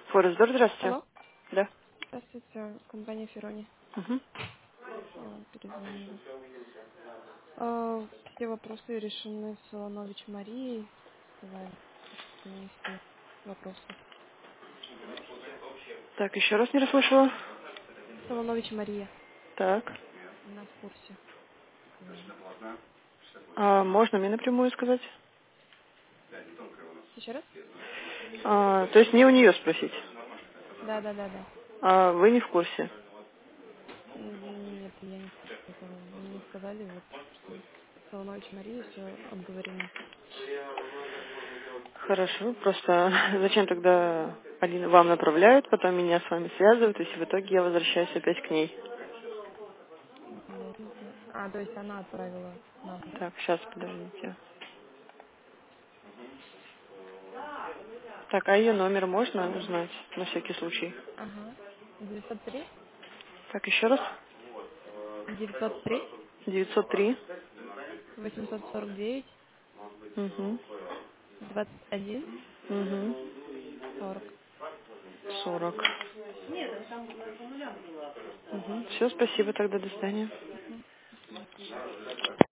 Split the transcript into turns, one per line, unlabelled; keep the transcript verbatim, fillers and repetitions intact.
Форестдор, здравствуйте.
Алло.
Да.
Здравствуйте, компания Ферони.
Угу.
А, Перезвонила. А, Все вопросы решены с Солонович Марией. Сказали, к ней все вопросы.
Так, еще раз не расслышала.
Солонович Мария.
Так.
Она в курсе, сказали.
А можно мне напрямую сказать?
Еще раз?
А, то есть не у нее спросить.
Да, да, да, да.
А вы не в курсе.
М, Нет, я не в курсе этого. Мне сказали, вот, что с Солонович Мария все обговорено.
Хорошо. Просто зачем тогда один вам направляют, потом меня с вами связывают, и в итоге я возвращаюсь опять к ней.
Я не знаю. А, то есть она отправила нам, да?
Так, сейчас, подождите. Так, а ее номер можно узнать на всякий случай?
Ага. девятьсот три.
Так, еще раз.
девятьсот три.
девятьсот три.
восемьсот сорок девять.
Угу.
двадцать один.
Угу.
сорок.
сорок. Угу. Все, спасибо тогда, до свидания.
Мгм. Спасибо.